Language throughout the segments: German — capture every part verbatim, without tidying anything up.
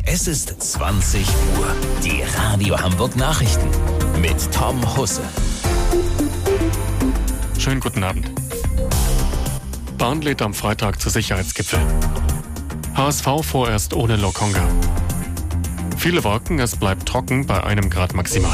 Es ist zwanzig Uhr. Die Radio Hamburg Nachrichten mit Tom Husse. Schönen guten Abend. Bahn lädt am Freitag zu Sicherheitsgipfel. H S V vorerst ohne Lokonga. Viele Wolken, es bleibt trocken bei einem Grad maximal.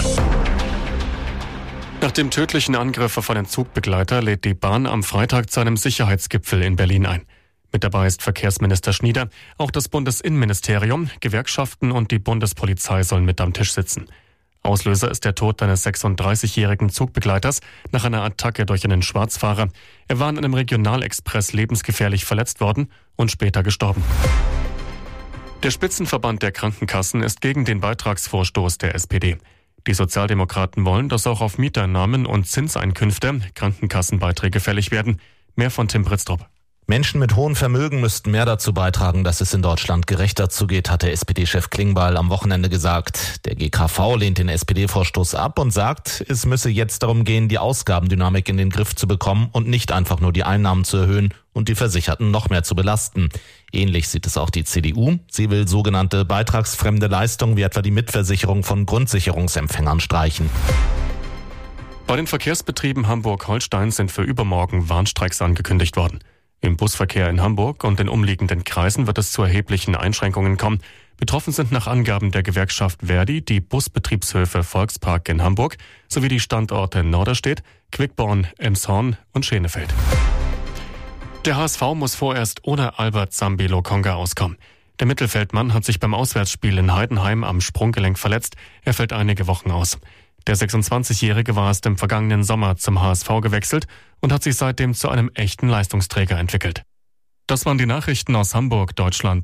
Nach dem tödlichen Angriff auf einen Zugbegleiter lädt die Bahn am Freitag zu einem Sicherheitsgipfel in Berlin ein. Mit dabei ist Verkehrsminister Schnieder, auch das Bundesinnenministerium, Gewerkschaften und die Bundespolizei sollen mit am Tisch sitzen. Auslöser ist der Tod eines sechsunddreißigjährigen Zugbegleiters nach einer Attacke durch einen Schwarzfahrer. Er war in einem Regionalexpress lebensgefährlich verletzt worden und später gestorben. Der Spitzenverband der Krankenkassen ist gegen den Beitragsvorstoß der S P D. Die Sozialdemokraten wollen, dass auch auf Mieteinnahmen und Zinseinkünfte Krankenkassenbeiträge fällig werden. Mehr von Tim Britztrup. Menschen mit hohen Vermögen müssten mehr dazu beitragen, dass es in Deutschland gerechter zugeht, hat der S P D-Chef Klingbeil am Wochenende gesagt. Der G K V lehnt den S P D-Vorstoß ab und sagt, es müsse jetzt darum gehen, die Ausgabendynamik in den Griff zu bekommen und nicht einfach nur die Einnahmen zu erhöhen und die Versicherten noch mehr zu belasten. Ähnlich sieht es auch die C D U. Sie will sogenannte beitragsfremde Leistungen wie etwa die Mitversicherung von Grundsicherungsempfängern streichen. Bei den Verkehrsbetrieben Hamburg-Holstein sind für übermorgen Warnstreiks angekündigt worden. Im Busverkehr in Hamburg und den umliegenden Kreisen wird es zu erheblichen Einschränkungen kommen. Betroffen sind nach Angaben der Gewerkschaft Verdi die Busbetriebshöfe Volkspark in Hamburg sowie die Standorte Norderstedt, Quickborn, Elmshorn und Schenefeld. Der H S V muss vorerst ohne Albert Sambi Lokonga auskommen. Der Mittelfeldmann hat sich beim Auswärtsspiel in Heidenheim am Sprunggelenk verletzt. Er fällt einige Wochen aus. Der sechsundzwanzigjährige war erst im vergangenen Sommer zum H S V gewechselt und hat sich seitdem zu einem echten Leistungsträger entwickelt. Das waren die Nachrichten aus Hamburg, Deutschland